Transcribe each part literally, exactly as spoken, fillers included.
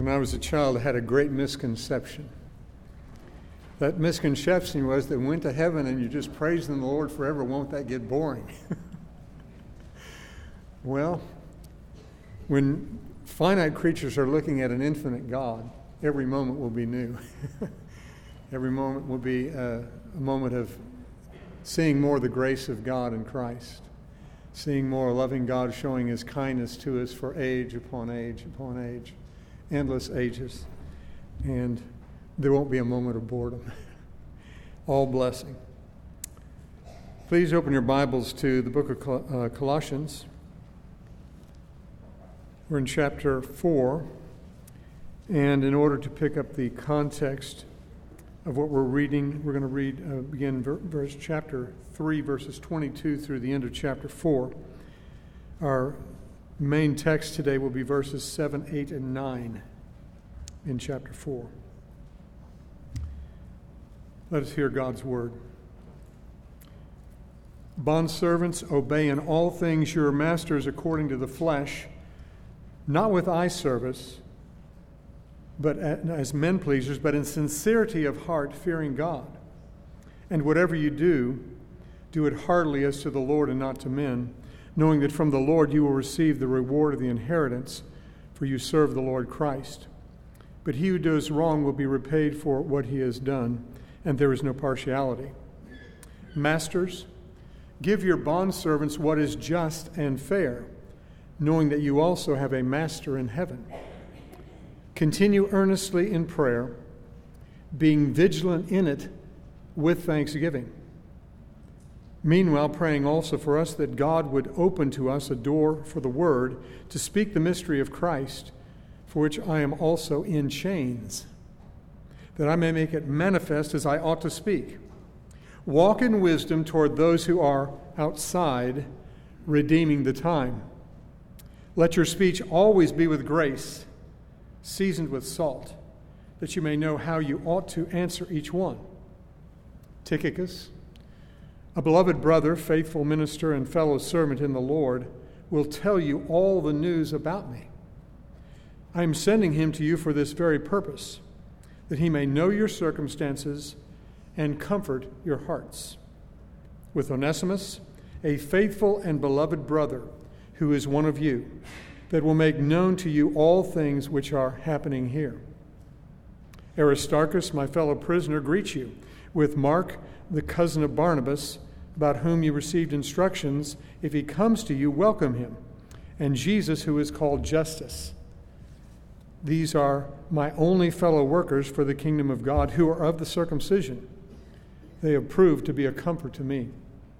When I was a child, I had a great misconception. That misconception was that we went to heaven and you're just praising the Lord forever. Won't that get boring? Well, when finite creatures are looking at an infinite God, every moment will be new. Every moment will be a, a moment of seeing more of the grace of God in Christ, seeing more loving God showing his kindness to us for age upon age upon age, endless ages. And there won't be a moment of boredom. All blessing. Please open your Bibles to the book of Col- uh, Colossians. We're in chapter four, and in order to pick up the context of what we're reading, we're going to read, uh, begin ver- verse chapter three, verses twenty-two through the end of chapter four. Our main text today will be verses seven, eight, and nine in chapter four. Let us hear God's word. Bondservants, obey in all things your masters according to the flesh, not with eye service, but as men pleasers, but in sincerity of heart, fearing God. And whatever you do, do it heartily as to the Lord and not to men, knowing that from the Lord you will receive the reward of the inheritance, for you serve the Lord Christ. But he who does wrong will be repaid for what he has done, and there is no partiality. Masters, give your bondservants what is just and fair, knowing that you also have a master in heaven. Continue earnestly in prayer, being vigilant in it with thanksgiving. Meanwhile, praying also for us that God would open to us a door for the word to speak the mystery of Christ, for which I am also in chains, that I may make it manifest as I ought to speak. Walk in wisdom toward those who are outside, redeeming the time. Let your speech always be with grace, seasoned with salt, that you may know how you ought to answer each one. Tychicus, a beloved brother, faithful minister, and fellow servant in the Lord, will tell you all the news about me. I am sending him to you for this very purpose, that he may know your circumstances and comfort your hearts. With Onesimus, a faithful and beloved brother, who is one of you, that will make known to you all things which are happening here. Aristarchus, my fellow prisoner, greets you, with Mark, the cousin of Barnabas, about whom you received instructions. If he comes to you, welcome him. And Jesus, who is called Justus. These are my only fellow workers for the kingdom of God, who are of the circumcision. They have proved to be a comfort to me.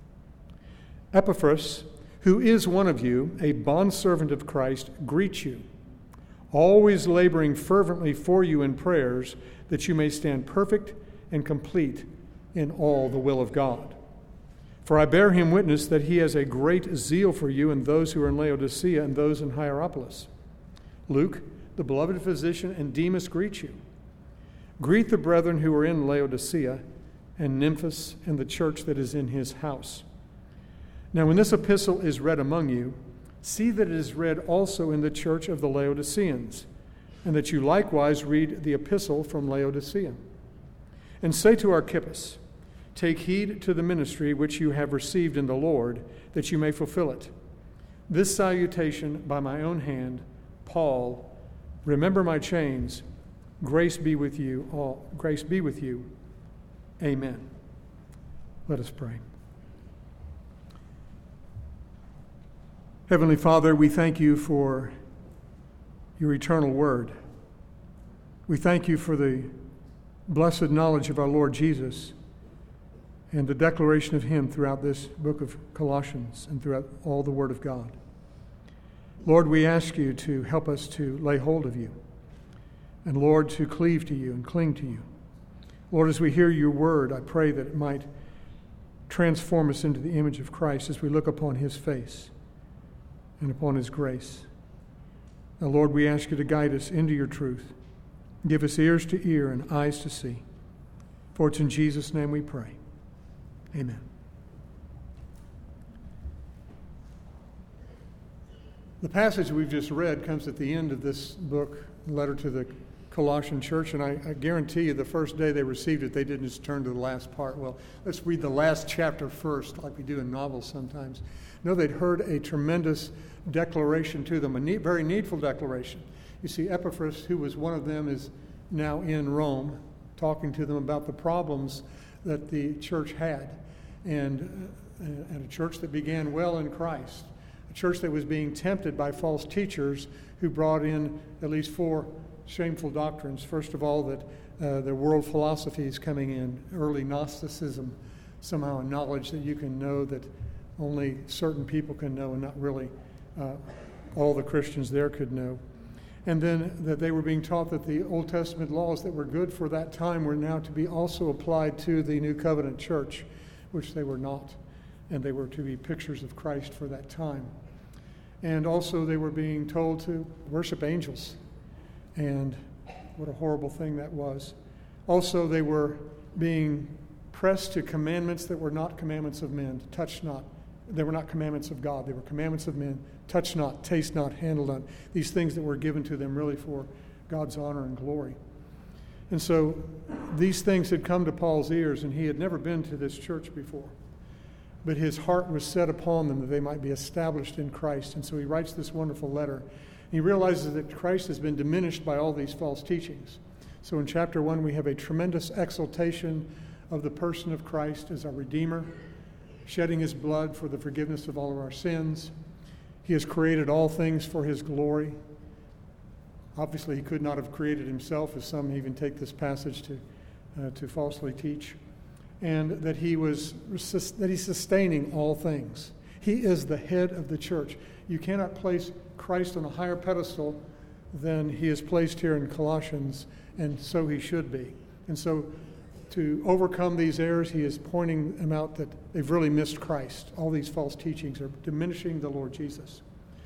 Epaphras, who is one of you, a bondservant of Christ, greets you, always laboring fervently for you in prayers, that you may stand perfect and complete in all the will of God. For I bear him witness that he has a great zeal for you and those who are in Laodicea and those in Hierapolis. Luke, the beloved physician, and Demas greet you. Greet the brethren who are in Laodicea, and Nymphas and the church that is in his house. Now, when this epistle is read among you, see that it is read also in the church of the Laodiceans, and that you likewise read the epistle from Laodicea. And say to Archippus, take heed to the ministry which you have received in the Lord, that you may fulfill it. This salutation by my own hand, Paul. Remember my chains. Grace be with you all. Grace be with you. Amen. Let us pray. Heavenly Father, we thank you for your eternal word. We thank you for the blessed knowledge of our Lord Jesus and the declaration of him throughout this book of Colossians and throughout all the word of God. Lord, we ask you to help us to lay hold of you, and Lord, to cleave to you and cling to you. Lord, as we hear your word, I pray that it might transform us into the image of Christ as we look upon his face and upon his grace. Now, Lord, we ask you to guide us into your truth. Give us ears to hear and eyes to see. For it's in Jesus' name we pray. Amen. The passage we've just read comes at the end of this book letter to the Colossian church, and I, I guarantee you the first day they received it, they didn't just turn to the last part. Well, let's read the last chapter first, like we do in novels sometimes. No, they'd heard a tremendous declaration to them, a neat, very needful declaration. You see, Epaphras, who was one of them, is now in Rome, talking to them about the problems that the church had, and, uh, and a church that began well in Christ, a church that was being tempted by false teachers who brought in at least four shameful doctrines. First of all, that uh, the world philosophy is coming in, early Gnosticism, somehow a knowledge that you can know that only certain people can know and not really uh, all the Christians there could know. And then that they were being taught that the Old Testament laws that were good for that time were now to be also applied to the New Covenant church, which they were not. And they were to be pictures of Christ for that time. And also they were being told to worship angels. And what a horrible thing that was. Also, they were being pressed to commandments that were not commandments of men. Touch not. They were not commandments of God. They were commandments of men. Touch not, taste not, handle not. These things that were given to them really for God's honor and glory. And so these things had come to Paul's ears, and he had never been to this church before. But his heart was set upon them that they might be established in Christ. And so he writes this wonderful letter. He realizes that Christ has been diminished by all these false teachings. So in chapter one, we have a tremendous exaltation of the person of Christ as our Redeemer, shedding his blood for the forgiveness of all of our sins. He has created all things for his glory. Obviously, he could not have created himself, as some even take this passage to, uh, to falsely teach. And that he was that he's sustaining all things. He is the head of the church. You cannot place Christ on a higher pedestal than he is placed here in Colossians, and so he should be. And so to overcome these errors, he is pointing them out that they've really missed Christ. All these false teachings are diminishing the Lord Jesus.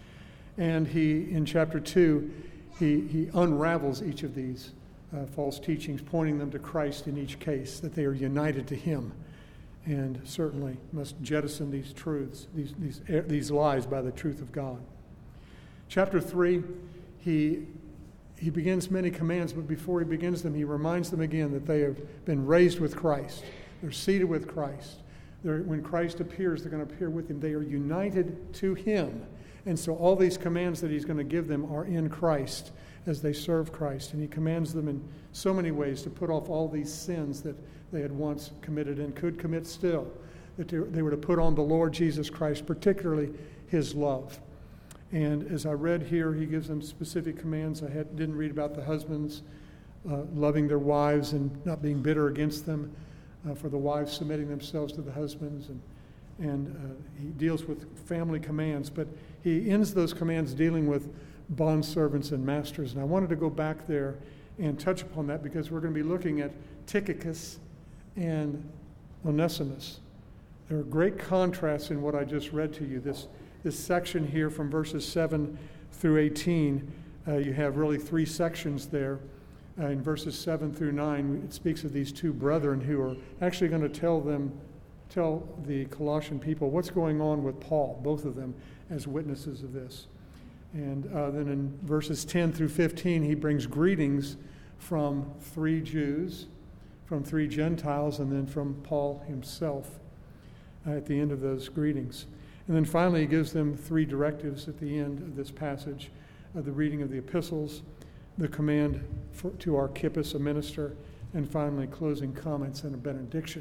And he, in chapter two, he, he unravels each of these uh, false teachings, pointing them to Christ in each case, that they are united to him, and certainly must jettison these truths, these, these, these lies by the truth of God. Chapter three, he He begins many commands, but before he begins them, he reminds them again that they have been raised with Christ. They're seated with Christ. They're, when Christ appears, they're going to appear with him. They are united to him. And so all these commands that he's going to give them are in Christ as they serve Christ. And he commands them in so many ways to put off all these sins that they had once committed and could commit still. That they were to put on the Lord Jesus Christ, particularly his love. And as I read here, he gives them specific commands. I had, didn't read about the husbands uh, loving their wives and not being bitter against them, uh, for the wives submitting themselves to the husbands. And, and uh, he deals with family commands, but he ends those commands dealing with bondservants and masters. And I wanted to go back there and touch upon that because we're going to be looking at Tychicus and Onesimus. There are great contrasts in what I just read to you. This This section here from verses seven through eighteen, uh, you have really three sections there. Uh, in verses seven through nine, it speaks of these two brethren who are actually going to tell them, tell the Colossian people what's going on with Paul, both of them as witnesses of this. And uh, then in verses ten through fifteen, he brings greetings from three Jews, from three Gentiles, and then from Paul himself uh, at the end of those greetings. And then finally, he gives them three directives at the end of this passage, uh, the reading of the epistles, the command for, to Archippus, a minister, and finally closing comments and a benediction.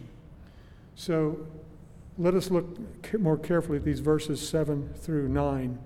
So let us look more carefully at these verses seven through nine.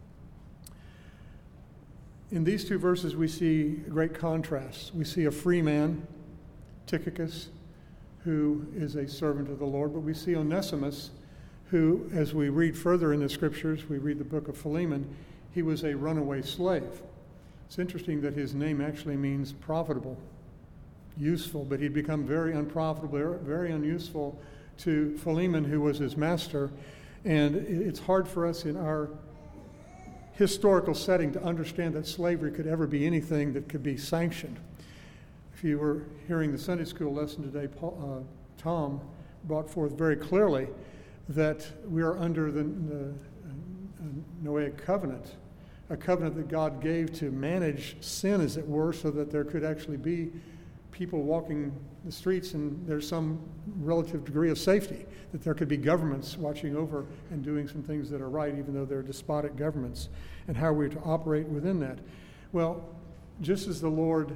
In these two verses, we see great contrasts. We see a free man, Tychicus, who is a servant of the Lord, but we see Onesimus, who, as we read further in the scriptures, we read the book of Philemon, he was a runaway slave. It's interesting that his name actually means profitable, useful, but he'd become very unprofitable, very unuseful to Philemon, who was his master. And it's hard for us in our historical setting to understand that slavery could ever be anything that could be sanctioned. If you were hearing the Sunday school lesson today, Paul, uh, Tom brought forth very clearly that we are under the, the uh, Noahic covenant, a covenant that God gave to manage sin, as it were, so that there could actually be people walking the streets and there's some relative degree of safety, that there could be governments watching over and doing some things that are right, even though they're despotic governments, and how we're to operate within that. Well, just as the Lord,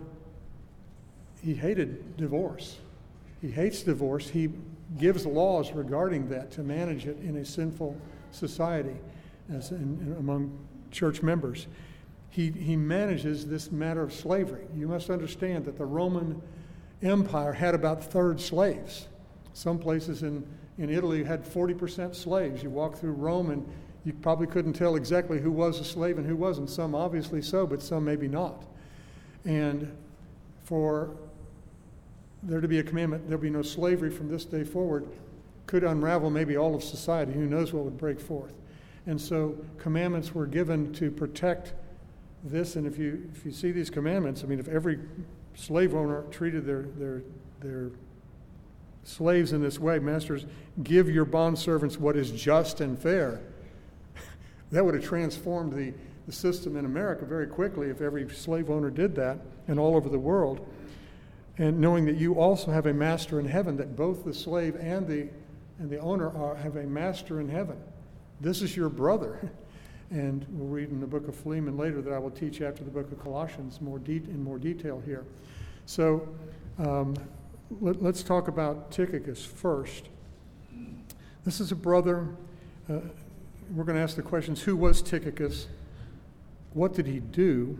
he hated divorce. He hates divorce. He gives laws regarding that to manage it in a sinful society as in, in, among church members. He, he manages this matter of slavery. You must understand that the Roman Empire had about a third slaves. Some places in, in Italy had forty percent slaves. You walk through Rome and you probably couldn't tell exactly who was a slave and who wasn't. Some obviously so, but some maybe not. And for there to be a commandment, there'll be no slavery from this day forward, could unravel maybe all of society. Who knows what would break forth? And so commandments were given to protect this. And if you if you see these commandments, I mean, if every slave owner treated their their their slaves in this way, masters, give your bondservants what is just and fair, that would have transformed the, the system in America very quickly if every slave owner did that, and all over the world. And knowing that you also have a master in heaven, that both the slave and the and the owner are have a master in heaven. This is your brother. And we'll read in the book of Philemon later that I will teach after the book of Colossians more de- in more detail here. So um, let, let's talk about Tychicus first. This is a brother. Uh, we're going to ask the questions: who was Tychicus? What did he do?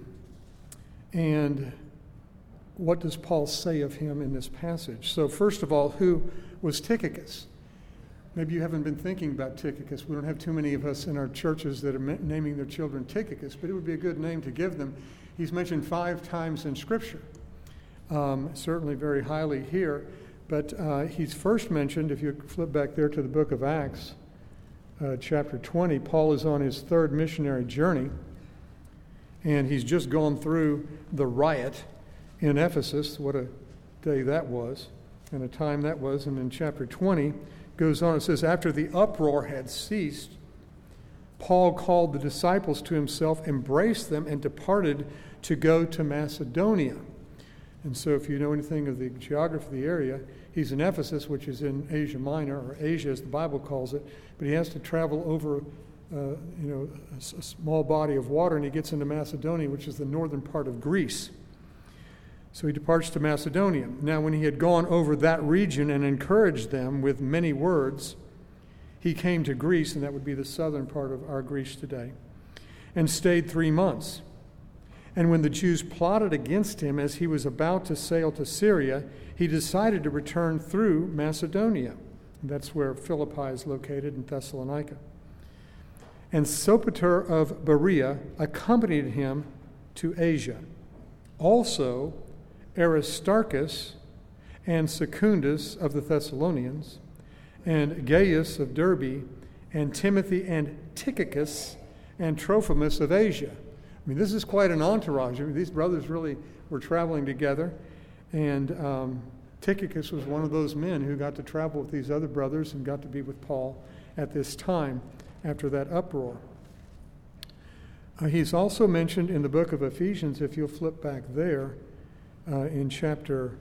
And what does Paul say of him in this passage? So first of all, who was Tychicus? Maybe you haven't been thinking about Tychicus. We don't have too many of us in our churches that are naming their children Tychicus, but it would be a good name to give them. He's mentioned five times in Scripture, um, certainly very highly here. But uh, he's first mentioned, if you flip back there to the book of Acts, uh, chapter twenty, Paul is on his third missionary journey, and he's just gone through the riot in Ephesus. What a day that was, and a time that was. And in chapter twenty, goes on, it says, after the uproar had ceased, Paul called the disciples to himself, embraced them, and departed to go to Macedonia. And so if you know anything of the geography of the area, he's in Ephesus, which is in Asia Minor, or Asia as the Bible calls it, but he has to travel over uh, you know, a, a small body of water, and he gets into Macedonia, which is the northern part of Greece. So he departs to Macedonia. Now, when he had gone over that region and encouraged them with many words, he came to Greece, and that would be the southern part of our Greece today, and stayed three months. And when the Jews plotted against him as he was about to sail to Syria, he decided to return through Macedonia. That's where Philippi is located, in Thessalonica. And Sopater of Berea accompanied him to Asia. Also, Aristarchus and Secundus of the Thessalonians, and Gaius of Derbe, and Timothy and Tychicus and Trophimus of Asia. I mean, this is quite an entourage. I mean, these brothers really were traveling together, and um, Tychicus was one of those men who got to travel with these other brothers and got to be with Paul at this time after that uproar. Uh, he's also mentioned in the book of Ephesians, if you'll flip back there, uh, in chapter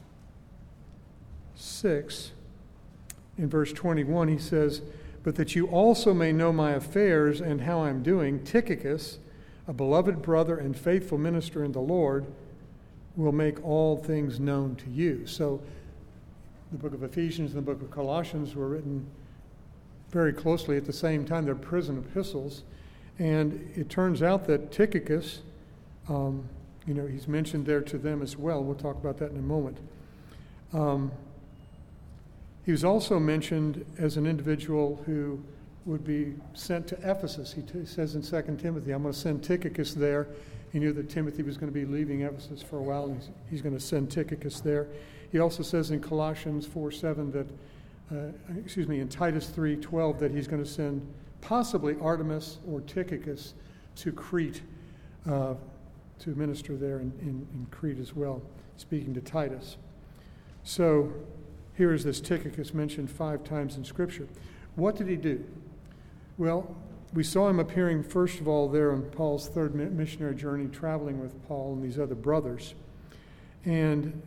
six, in verse twenty-one, he says, but that you also may know my affairs and how I'm doing, Tychicus, a beloved brother and faithful minister in the Lord, will make all things known to you. So the book of Ephesians and the book of Colossians were written very closely at the same time. They're prison epistles. And it turns out that Tychicus, um, you know, he's mentioned there to them as well. We'll talk about that in a moment. Um, he was also mentioned as an individual who would be sent to Ephesus. He t- says in Second Timothy, I'm going to send Tychicus there. He knew that Timothy was going to be leaving Ephesus for a while, and he's, he's going to send Tychicus there. He also says in Colossians four seven that, uh, excuse me, in Titus three twelve that he's going to send possibly Artemis or Tychicus to Crete uh, to minister there in, in, in Crete as well, speaking to Titus. So here is this Tychicus mentioned five times in Scripture. What did he do? Well, we saw him appearing, first of all, there on Paul's third missionary journey, traveling with Paul and these other brothers. And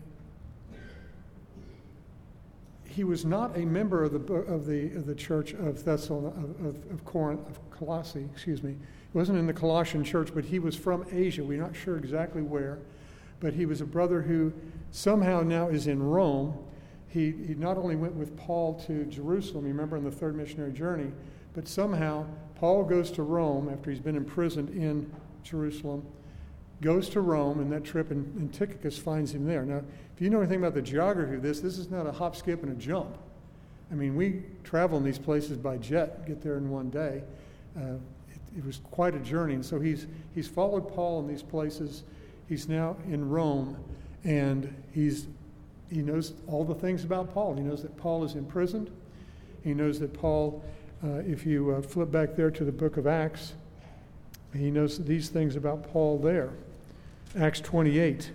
he was not a member of the of the of the church of Thessalon of, of, of Corinth of Colossae, excuse me. He wasn't in the Colossian church, but he was from Asia. We're not sure exactly where, but he was a brother who somehow now is in Rome. He he not only went with Paul to Jerusalem, you remember, on the third missionary journey, but somehow Paul goes to Rome after he's been imprisoned in Jerusalem, goes to Rome in that trip, and, and Tychicus finds him there. Now, if you know anything about the geography of this, this is not a hop, skip, and a jump. I mean, we travel in these places by jet, get there in one day. Uh, it, it was quite a journey. And so he's he's followed Paul in these places. He's now in Rome, and he's he knows all the things about Paul. He knows that Paul is imprisoned. He knows that Paul, uh, if you uh, flip back there to the book of Acts, he knows these things about Paul there. Acts twenty-eight.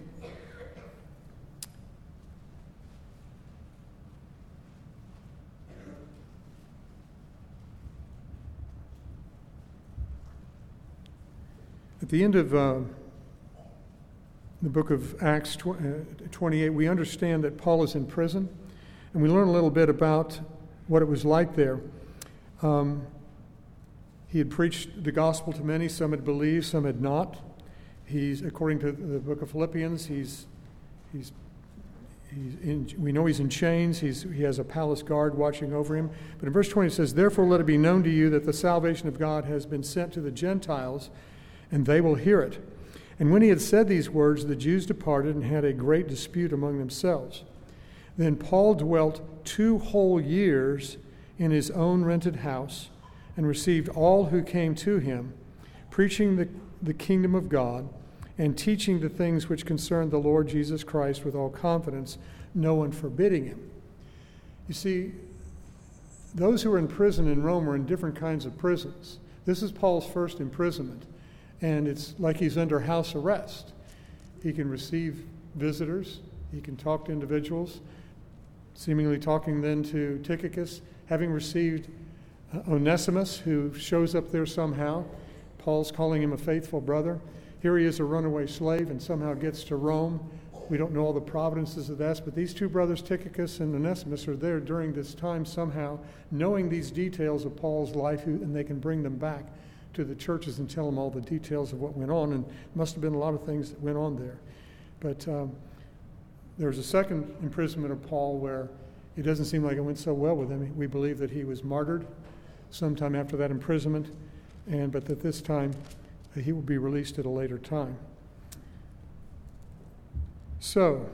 At the end of uh, the book of Acts twenty-eight, we understand that Paul is in prison, and we learn a little bit about what it was like there. Um, he had preached the gospel to many. Some had believed, some had not. He's, according to the book of Philippians, he's he's he's in, we know he's in chains. He's he has a palace guard watching over him. But in verse twenty it says, "Therefore let it be known to you that the salvation of God has been sent to the Gentiles, and they will hear it." And when he had said these words, the Jews departed and had a great dispute among themselves. Then Paul dwelt two whole years in his own rented house, and received all who came to him, preaching the, the kingdom of God, and teaching the things which concerned the Lord Jesus Christ with all confidence, no one forbidding him. You see, those who were in prison in Rome were in different kinds of prisons. This is Paul's first imprisonment, and it's like he's under house arrest. He can receive visitors, he can talk to individuals, seemingly talking then to Tychicus, having received Onesimus, who shows up there somehow. Paul's calling him a faithful brother. Here he is, a runaway slave, and somehow gets to Rome. We don't know all the providences of that, but these two brothers, Tychicus and Onesimus, are there during this time somehow, knowing these details of Paul's life, and they can bring them back to the churches and tell them all the details of what went on. And must have been a lot of things that went on there. But um, there was a second imprisonment of Paul where it doesn't seem like it went so well with him. We believe that he was martyred sometime after that imprisonment, and but that this time uh, he will be released at a later time. So,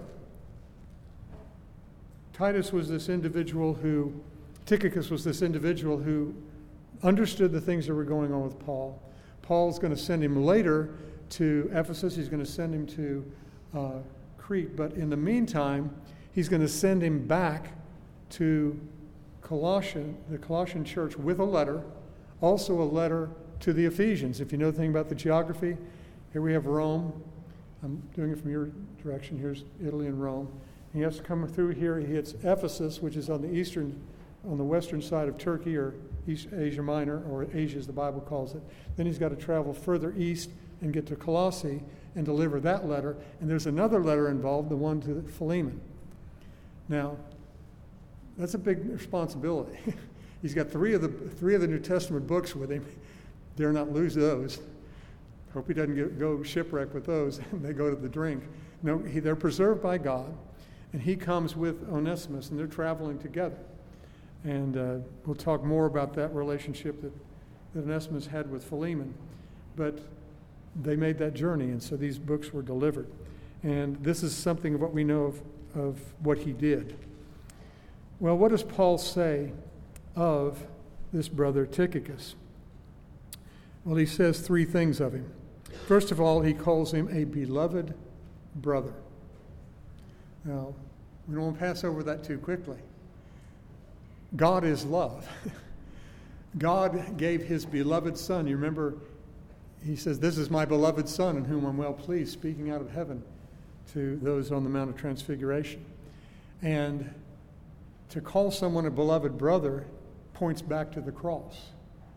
Titus was this individual who, Tychicus was this individual who understood the things that were going on with Paul. Paul's going to send him later to Ephesus. He's going to send him to uh, Crete. But in the meantime, he's going to send him back to Colossian, the Colossian church, with a letter, also a letter to the Ephesians. If you know anything about the geography, here we have Rome. I'm doing it from your direction. Here's Italy and Rome. He has to come through here. He hits Ephesus, which is on the eastern, on the western side of Turkey, or East Asia Minor, or Asia as the Bible calls it. Then he's got to travel further east and get to Colossae and deliver that letter. And there's another letter involved, the one to Philemon. Now, that's a big responsibility. He's got three of the three of the New Testament books with him. Dare not lose those. Hope he doesn't get, go shipwreck with those and they go to the drink. No, he, they're preserved by God, and he comes with Onesimus, and they're traveling together. And uh, we'll talk more about that relationship that, that Onesimus had with Philemon. But they made that journey, and so these books were delivered. And this is something of what we know of, of what he did. Well, what does Paul say of this brother Tychicus? Well, he says three things of him. First of all, he calls him a beloved brother. Now, we don't want to pass over that too quickly. God is love. God gave his beloved son. You remember, he says, "This is my beloved son in whom I'm well pleased," speaking out of heaven to those on the Mount of Transfiguration. And to call someone a beloved brother points back to the cross.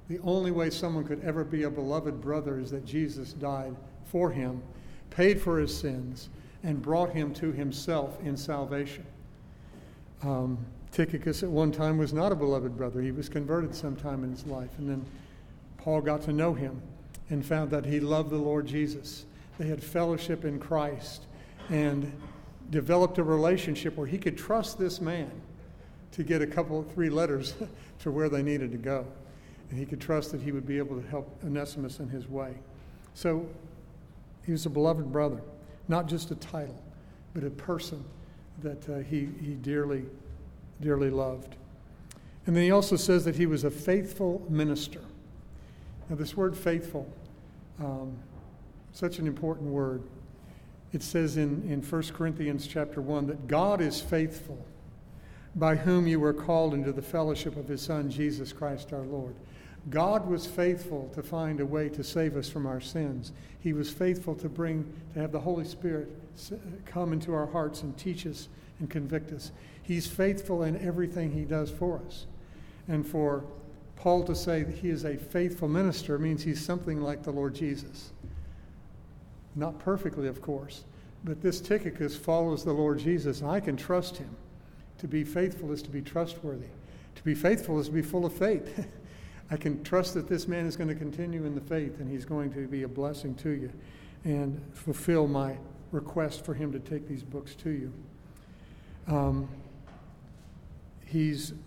The only way someone could ever be a beloved brother is that Jesus died for him, paid for his sins, and brought him to himself in salvation. Um, Tychicus at one time was not a beloved brother. He was converted sometime in his life. And then Paul got to know him and found that he loved the Lord Jesus. They had fellowship in Christ and developed a relationship where he could trust this man to get a couple, three letters to where they needed to go. And he could trust that he would be able to help Onesimus in his way. So he was a beloved brother, not just a title, but a person that uh, he, he dearly, dearly loved. And then he also says that he was a faithful minister. Now this word faithful, um, such an important word. It says in, in First Corinthians chapter one that God is faithful, by whom you were called into the fellowship of his Son, Jesus Christ our Lord. God was faithful to find a way to save us from our sins. He was faithful to bring, to have the Holy Spirit come into our hearts and teach us and convict us. He's faithful in everything he does for us. And for Paul to say that he is a faithful minister means he's something like the Lord Jesus. Not perfectly, of course, but this Tychicus follows the Lord Jesus, and I can trust him. To be faithful is to be trustworthy. To be faithful is to be full of faith. I can trust that this man is going to continue in the faith, and he's going to be a blessing to you and fulfill my request for him to take these books to you. Um, he's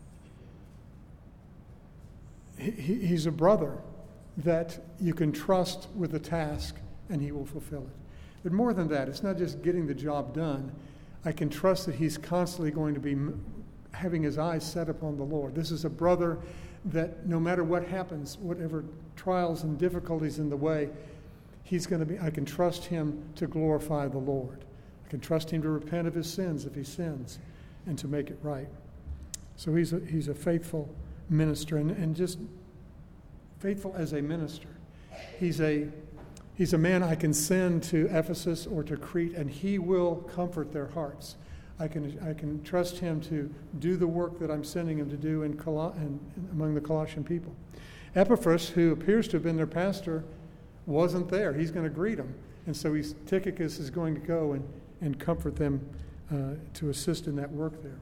he, he's a brother that you can trust with a task, and he will fulfill it. But more than that, it's not just getting the job done. I can trust that he's constantly going to be having his eyes set upon the Lord. This is a brother that no matter what happens, whatever trials and difficulties in the way, he's going to be, I can trust him to glorify the Lord. I can trust him to repent of his sins if he sins and to make it right. So he's a, he's a faithful minister, and, and just faithful as a minister. He's a He's a man I can send to Ephesus or to Crete, and he will comfort their hearts. I can I can trust him to do the work that I'm sending him to do in, Col- in, in among the Colossian people. Epaphras, who appears to have been their pastor, wasn't there. He's going to greet them. And so he's, Tychicus is going to go and, and comfort them uh, to assist in that work there.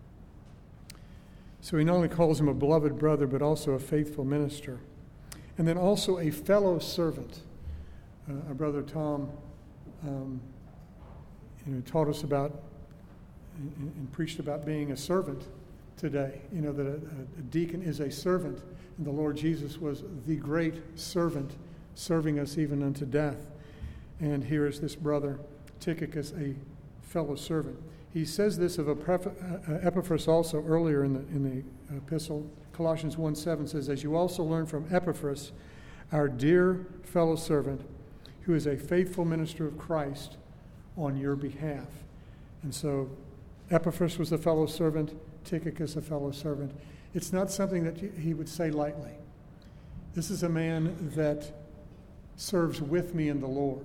So he not only calls him a beloved brother, but also a faithful minister. And then also a fellow servant. Uh, our brother Tom um, you know, taught us about and, and preached about being a servant today. You know, that a, a deacon is a servant, and the Lord Jesus was the great servant, serving us even unto death. And here is this brother Tychicus, a fellow servant. He says this of Epaphras also earlier in the, in the epistle. Colossians one seven says, as you also learned from Epaphras, our dear fellow servant, who is a faithful minister of Christ on your behalf. And so Epaphras was a fellow servant, Tychicus a fellow servant. It's not something that he would say lightly. This is a man that serves with me in the Lord.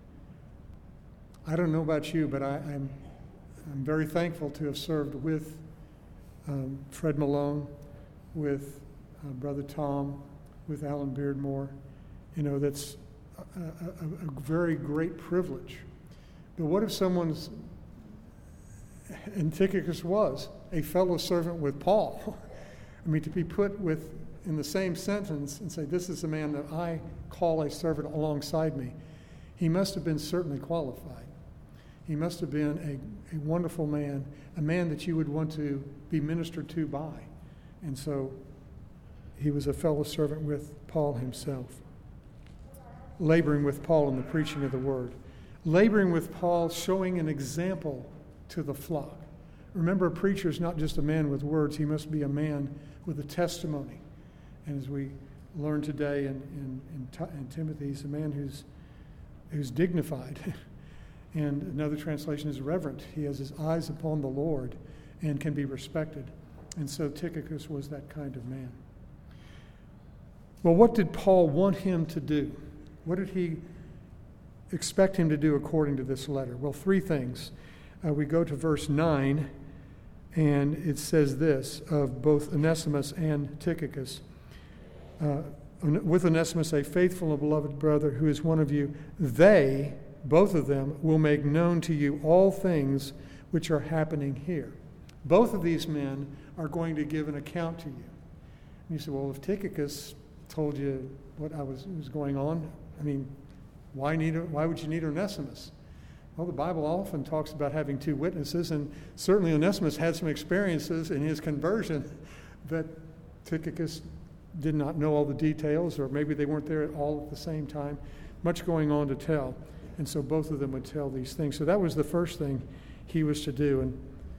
I don't know about you, but I, I'm I'm very thankful to have served with um, Fred Malone, with uh, Brother Tom, with Alan Beardmore. You know, that's a, a, a very great privilege. But what if someone's, and Tychicus was, a fellow servant with Paul? I mean, to be put with in the same sentence and say, this is a man that I call a servant alongside me. He must have been certainly qualified. He must have been a, a wonderful man, a man that you would want to be ministered to by. And so he was a fellow servant with Paul himself, laboring with Paul in the preaching of the word, laboring with Paul, showing an example to the flock. Remember, a preacher is not just a man with words. He must be a man with a testimony. And as we learn today in, in, in, in Timothy, he's a man who's, who's dignified. And another translation is reverent. He has his eyes upon the Lord and can be respected. And so Tychicus was that kind of man. Well, what did Paul want him to do? What did he expect him to do according to this letter? Well, three things. Uh, we go to verse nine, and it says this of both Onesimus and Tychicus. uh, with Onesimus, a faithful and beloved brother who is one of you. They, both of them, will make known to you all things which are happening here. Both of these men are going to give an account to you. And you say, well, if Tychicus told you what I was, was going on, I mean, why need? Why would you need Onesimus? Well, the Bible often talks about having two witnesses, and certainly Onesimus had some experiences in his conversion that Tychicus did not know all the details, or maybe they weren't there all at the same time. Much going on to tell. And so both of them would tell these things. So that was the first thing he was to do. And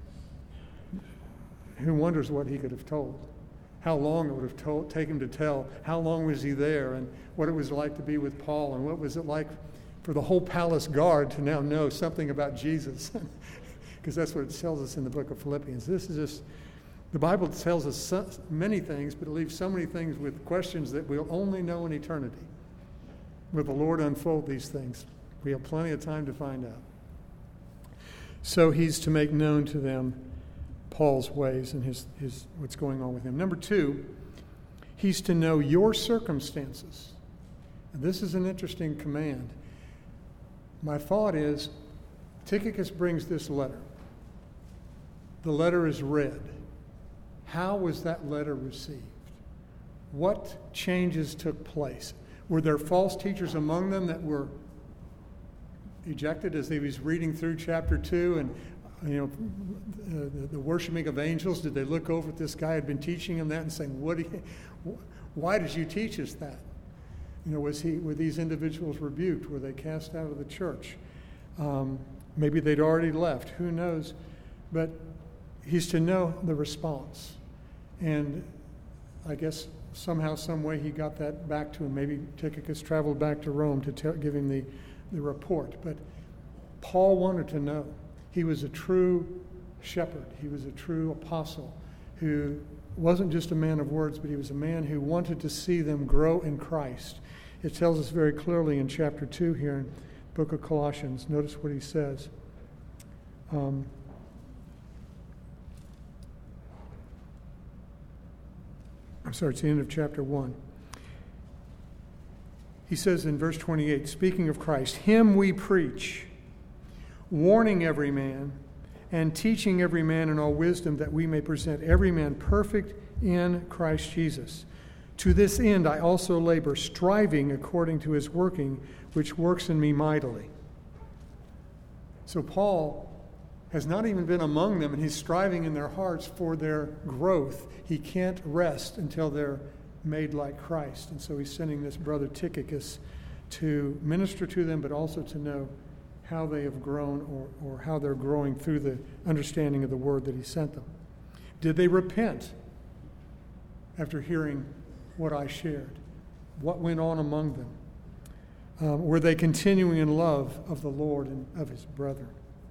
who wonders what he could have told? How long it would have told, taken to tell? How long was he there? And what it was like to be with Paul? And what was it like for the whole palace guard to now know something about Jesus? Because that's what it tells us in the book of Philippians. This is just, the Bible tells us so many things, but it leaves so many things with questions that we'll only know in eternity. Will the Lord unfold these things? We have plenty of time to find out. So he's to make known to them Paul's ways and his, his what's going on with him. Number two, he's to know your circumstances. And this is an interesting command. My thought is, Tychicus brings this letter. The letter is read. How was that letter received? What changes took place? Were there false teachers among them that were ejected as he was reading through chapter two, and you know the, the worshiping of angels? Did they look over at this guy who had been teaching him that and saying, "What? Do you, why did you teach us that?" You know, was he were these individuals rebuked? Were they cast out of the church? Um, maybe they'd already left. Who knows? But he's to know the response, and I guess somehow, some way, he got that back to him. Maybe Tychicus traveled back to Rome to tell, give him the. the report. But Paul wanted to know. He was a true shepherd. He was a true apostle who wasn't just a man of words, but he was a man who wanted to see them grow in Christ. It tells us very clearly in chapter two here in the book of Colossians. Notice what he says. Um, I'm sorry, it's the end of chapter one. He says in verse twenty-eight, speaking of Christ, him we preach, warning every man and teaching every man in all wisdom, that we may present every man perfect in Christ Jesus. To this end I also labor, striving according to his working, which works in me mightily. So Paul has not even been among them, and he's striving in their hearts for their growth. He can't rest until they're made like Christ. And so he's sending this brother Tychicus to minister to them, but also to know how they have grown, or, or how they're growing through the understanding of the word that he sent them. Did they repent after hearing what I shared? What went on among them? Um, were they continuing in love of the Lord and of his brethren?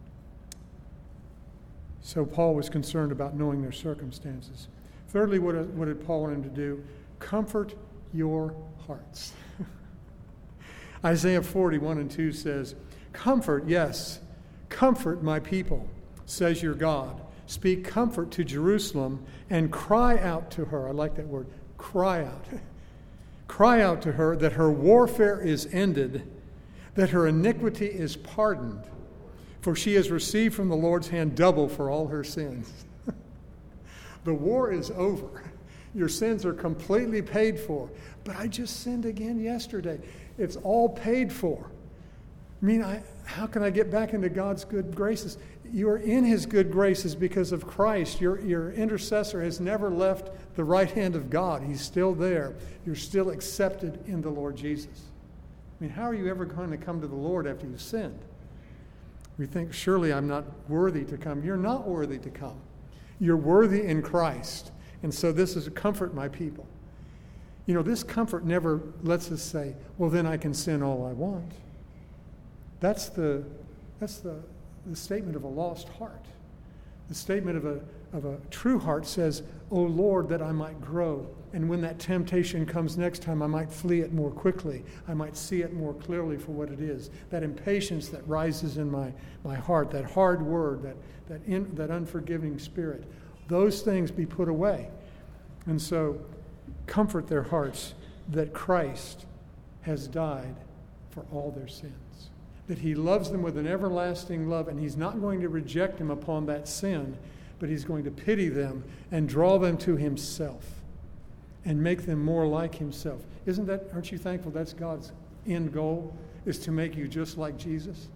So Paul was concerned about knowing their circumstances. Thirdly, what, what did Paul want him to do? Comfort your hearts. Isaiah forty-one and two says, comfort, yes, comfort my people, says your God. Speak comfort to Jerusalem and cry out to her. I like that word, cry out. Cry out to her that her warfare is ended, that her iniquity is pardoned, for she has received from the Lord's hand double for all her sins. The war is over. Your sins are completely paid for. But I just sinned again yesterday. It's all paid for. I mean, I, how can I get back into God's good graces? You are in his good graces because of Christ. Your, your intercessor has never left the right hand of God. He's still there. You're still accepted in the Lord Jesus. I mean, how are you ever going to come to the Lord after you've sinned? We think, surely I'm not worthy to come. You're not worthy to come. You're worthy in Christ. And so this is a comfort, my people. You know, this comfort never lets us say, well, then I can sin all I want. That's the that's the, the statement of a lost heart. The statement of a, of a true heart says, oh, Lord, that I might grow. And when that temptation comes next time, I might flee it more quickly. I might see it more clearly for what it is. That impatience that rises in my, my heart, that hard word, that, that, in, that unforgiving spirit, those things be put away. And so comfort their hearts that Christ has died for all their sins, that he loves them with an everlasting love, and he's not going to reject them upon that sin, but he's going to pity them and draw them to himself and make them more like himself. Isn't that, aren't you thankful that's God's end goal, is to make you just like Jesus?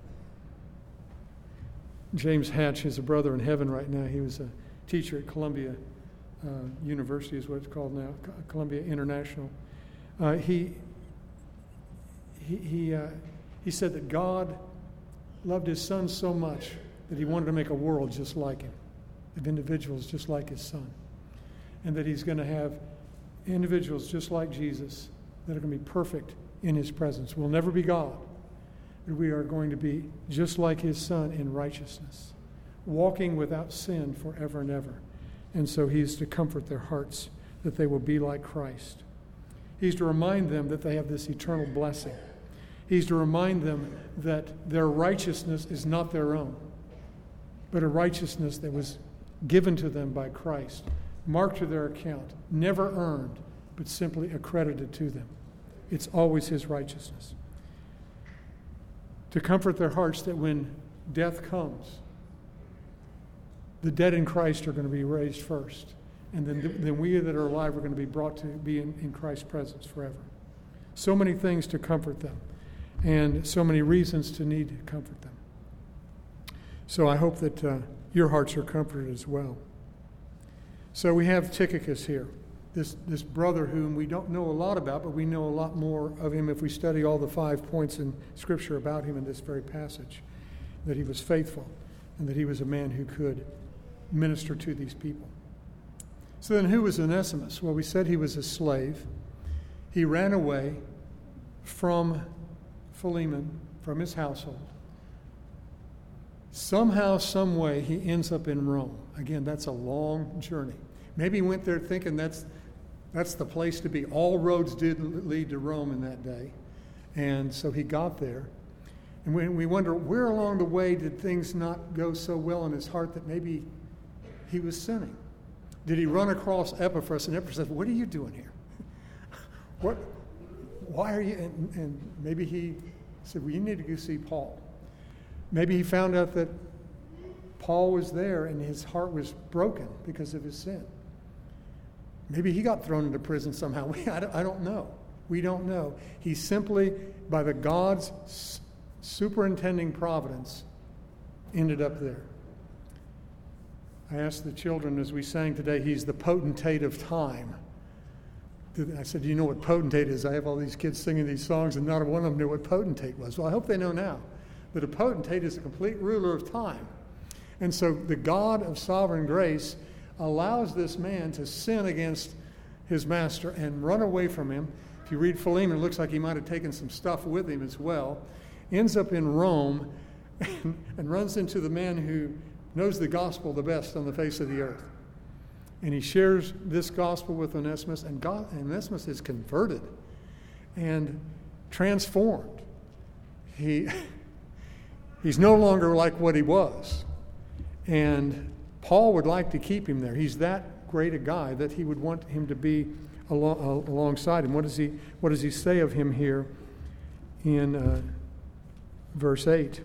James Hatch is a brother in heaven right now. He was a teacher at Columbia uh, University, is what it's called now, Columbia International. Uh, he he he, uh, he said that God loved his son so much that he wanted to make a world just like him, of individuals just like his son, and that he's going to have individuals just like Jesus that are going to be perfect in his presence. We'll never be God, but we are going to be just like his son in righteousness, walking without sin forever and ever. And so he's to comfort their hearts that they will be like Christ. He's to remind them that they have this eternal blessing. He's to remind them that their righteousness is not their own, but a righteousness that was given to them by Christ, marked to their account, never earned, but simply accredited to them. It's always his righteousness. To comfort their hearts that when death comes, the dead in Christ are going to be raised first. And then, then we that are alive are going to be brought to be in, in Christ's presence forever. So many things to comfort them, and so many reasons to need to comfort them. So I hope that uh, your hearts are comforted as well. So we have Tychicus here, this, this brother whom we don't know a lot about, but we know a lot more of him if we study all the five points in Scripture about him in this very passage, that he was faithful and that he was a man who could minister to these people. So then who was Onesimus? Well, we said he was a slave. He ran away from Philemon, from his household. Somehow, some way, he ends up in Rome. Again, that's a long journey. Maybe he went there thinking that's that's the place to be. All roads did lead to Rome in that day. And so he got there. And we, we wonder, where along the way did things not go so well in his heart that maybe he was sinning? Did he run across Epaphras, and Epaphras said, "What are you doing here? What? Why are you?" And, and maybe he said, "Well, you need to go see Paul." Maybe he found out that Paul was there and his heart was broken because of his sin. Maybe he got thrown into prison somehow. We, I, don't, I don't know. We don't know. He simply, by the God's superintending providence, ended up there. I asked the children as we sang today, he's the potentate of time. I said, "Do you know what potentate is?" I have all these kids singing these songs, and not one of them knew what potentate was. Well, I hope they know now that a potentate is a complete ruler of time. And so the God of sovereign grace allows this man to sin against his master and run away from him. If you read Philemon, it looks like he might have taken some stuff with him as well. Ends up in Rome and, and runs into the man who knows the gospel the best on the face of the earth. And he shares this gospel with Onesimus, and God, Onesimus is converted and transformed. He, he's no longer like what he was. And Paul would like to keep him there. He's that great a guy that he would want him to be along, alongside him. What does he, what does he say of him here in uh, verse eight?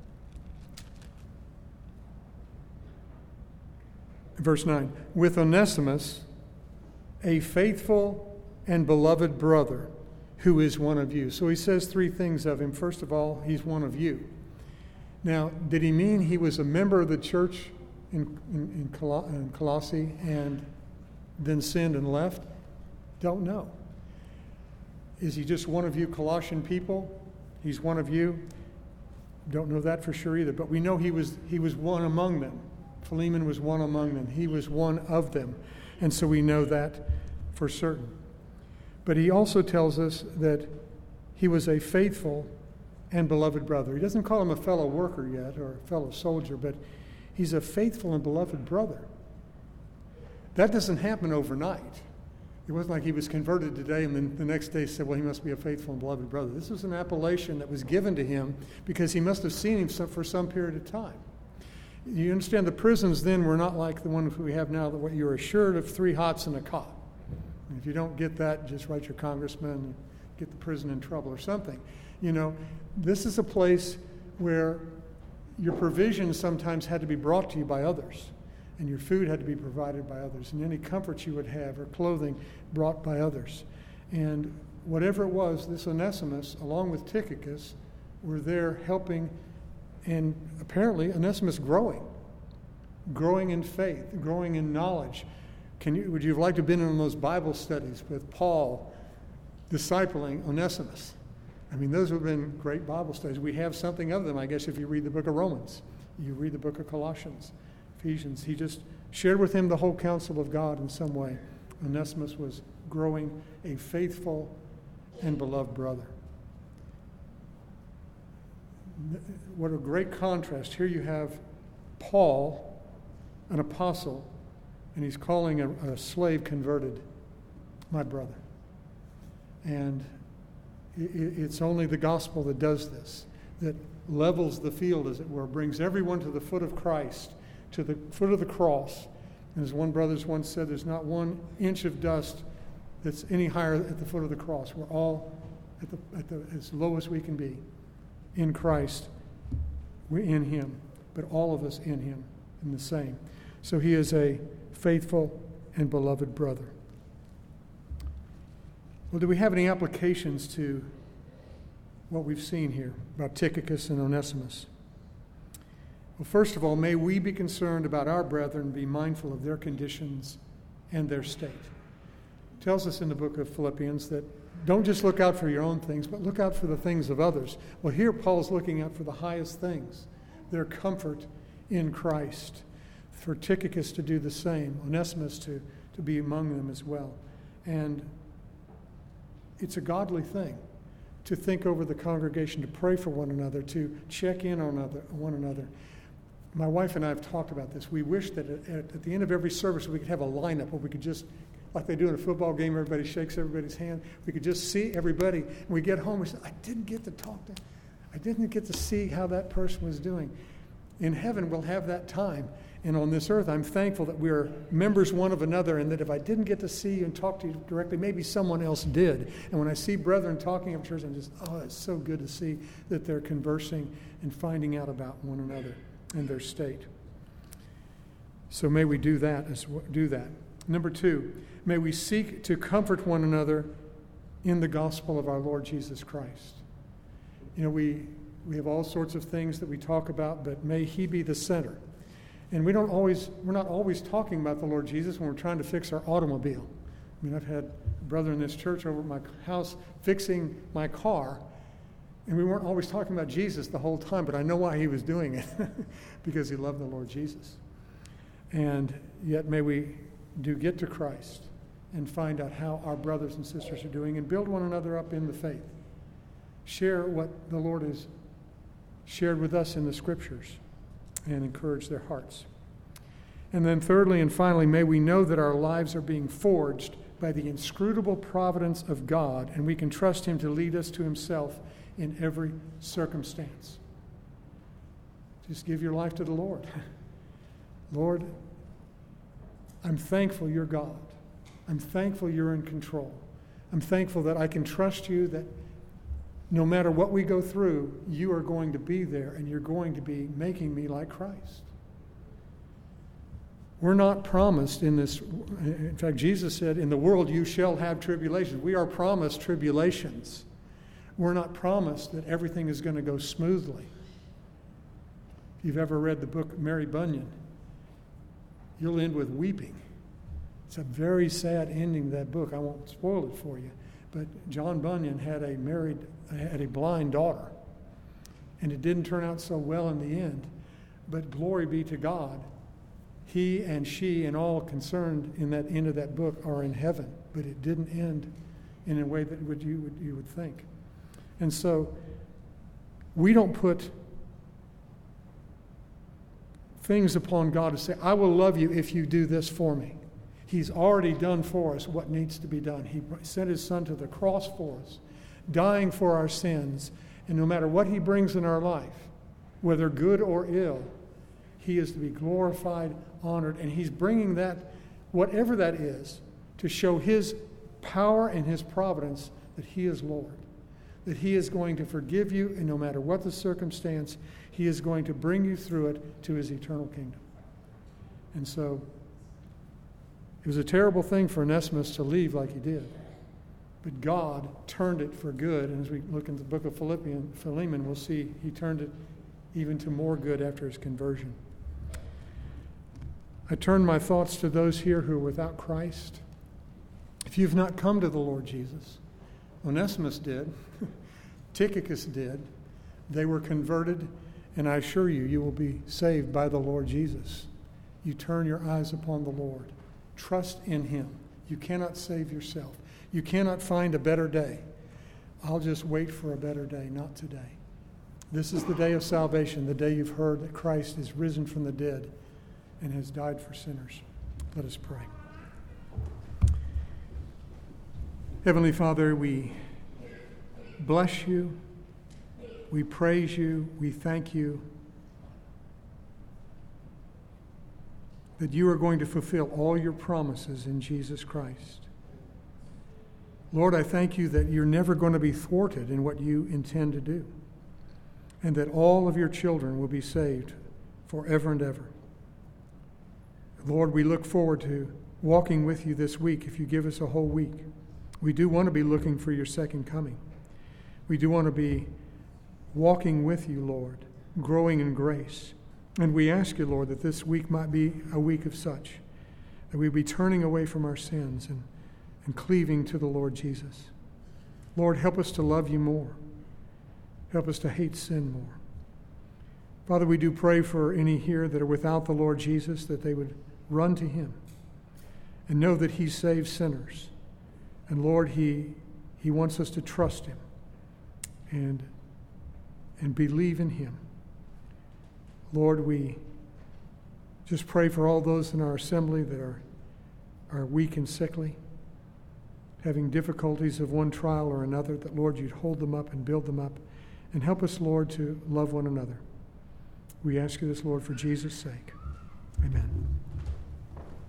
Verse nine, "With Onesimus, a faithful and beloved brother, who is one of you." So he says three things of him. First of all, he's one of you. Now, did he mean he was a member of the church in, in, in, Col- in Colossae and then sinned and left? Don't know. Is he just one of you Colossian people? He's one of you? Don't know that for sure either. But we know he was he was one among them. Philemon was one among them. He was one of them. And so we know that for certain. But he also tells us that he was a faithful and beloved brother. He doesn't call him a fellow worker yet or a fellow soldier, but he's a faithful and beloved brother. That doesn't happen overnight. It wasn't like he was converted today and then the next day said, "Well, he must be a faithful and beloved brother." This was an appellation that was given to him because he must have seen him for some period of time. You understand, the prisons then were not like the ones we have now, that you're assured of three hots and a cot, If you don't get that, just write your congressman and get the prison in trouble or something. You know, this is a place where your provisions sometimes had to be brought to you by others, and your food had to be provided by others, and any comfort you would have or clothing brought by others. And whatever it was, this Onesimus, along with Tychicus, were there helping, and apparently Onesimus growing, growing in faith, growing in knowledge. Can you, would you have liked to have been in those Bible studies with Paul discipling Onesimus? I mean, those would have been great Bible studies. We have something of them, I guess, if you read the book of Romans, you read the book of Colossians, Ephesians. He just shared with him the whole counsel of God in some way. Onesimus was growing a faithful and beloved brother. What a great contrast. Here you have Paul, an apostle, and he's calling a, a slave converted my brother. And it, it's only the gospel that does this, that levels the field, as it were, brings everyone to the foot of Christ, to the foot of the cross. And as one brother once said, there's not one inch of dust that's any higher at the foot of the cross. We're all at the, at the as low as we can be in Christ. We're in him, but all of us in him in the same. So he is a faithful and beloved brother. Well, do we have any applications to what we've seen here about Tychicus and Onesimus? Well, first of all, may we be concerned about our brethren, be mindful of their conditions and their state. It tells us in the book of Philippians that don't just look out for your own things, but look out for the things of others. Well, here Paul's looking out for the highest things, their comfort in Christ. For Tychicus to do the same, Onesimus to, to be among them as well. And it's a godly thing to think over the congregation, to pray for one another, to check in on other, one another. My wife and I have talked about this. We wish that at, at the end of every service we could have a lineup where we could just, like they do in a football game, everybody shakes everybody's hand. We could just see everybody. And we get home, we say, I didn't get to talk to, I didn't get to see how that person was doing. In heaven, we'll have that time. And on this earth, I'm thankful that we are members one of another, and that if I didn't get to see you and talk to you directly, maybe someone else did. And when I see brethren talking at church, I'm just, oh, it's so good to see that they're conversing and finding out about one another and their state. So may we do that as do that. Number two, may we seek to comfort one another in the gospel of our Lord Jesus Christ. You know, we we have all sorts of things that we talk about, but may he be the center. And we don't always, we're not always talking about the Lord Jesus when we're trying to fix our automobile. I mean, I've had a brother in this church over at my house fixing my car, and we weren't always talking about Jesus the whole time, but I know why he was doing it, because he loved the Lord Jesus. And yet may we do get to Christ and find out how our brothers and sisters are doing and build one another up in the faith. Share what the Lord has shared with us in the Scriptures and encourage their hearts. And then thirdly and finally, may we know that our lives are being forged by the inscrutable providence of God, and we can trust him to lead us to himself in every circumstance. Just give your life to the Lord. Lord, I'm thankful you're God. I'm thankful you're in control. I'm thankful that I can trust you, that no matter what we go through, you are going to be there, and you're going to be making me like Christ. We're not promised in this, in fact, Jesus said, in the world you shall have tribulations. We are promised tribulations. We're not promised that everything is going to go smoothly. If you've ever read the book Mary Bunyan, you'll end with weeping. It's a very sad ending to that book. I won't spoil it for you. But John Bunyan had a married, had a blind daughter, and it didn't turn out so well in the end. But glory be to God, he and she and all concerned in that end of that book are in heaven. But it didn't end in a way that would you would you would think. And so we don't put things upon God to say, I will love you if you do this for me. He's already done for us what needs to be done. He sent his son to the cross for us, dying for our sins. And no matter what he brings in our life, whether good or ill, he is to be glorified, honored, and he's bringing that, whatever that is, to show his power and his providence that he is Lord, that he is going to forgive you, and no matter what the circumstance, he is going to bring you through it to his eternal kingdom. And so it was a terrible thing for Onesimus to leave like he did. But God turned it for good. And as we look in the book of Philippians, Philemon, we'll see he turned it even to more good after his conversion. I turn my thoughts to those here who are without Christ. If you've not come to the Lord Jesus, Onesimus did, Tychicus did, they were converted, and I assure you, you will be saved by the Lord Jesus. You turn your eyes upon the Lord. Trust in him. You cannot save yourself. You cannot find a better day. I'll just wait for a better day, not today. This is the day of salvation, the day you've heard that Christ is risen from the dead and has died for sinners. Let us pray. Heavenly Father, we bless you. We praise you. We thank you that you are going to fulfill all your promises in Jesus Christ. Lord, I thank you that you're never going to be thwarted in what you intend to do, and that all of your children will be saved forever and ever. Lord, we look forward to walking with you this week if you give us a whole week. We do want to be looking for your second coming. We do want to be walking with you, Lord, growing in grace. And we ask you, Lord, that this week might be a week of such, that we be turning away from our sins and, and cleaving to the Lord Jesus. Lord, help us to love you more. Help us to hate sin more. Father, we do pray for any here that are without the Lord Jesus, that they would run to him and know that he saves sinners. And Lord, he, he wants us to trust him and, and believe in him. Lord, we just pray for all those in our assembly that are, are weak and sickly, having difficulties of one trial or another, that, Lord, you'd hold them up and build them up, and help us, Lord, to love one another. We ask you this, Lord, for Jesus' sake. Amen.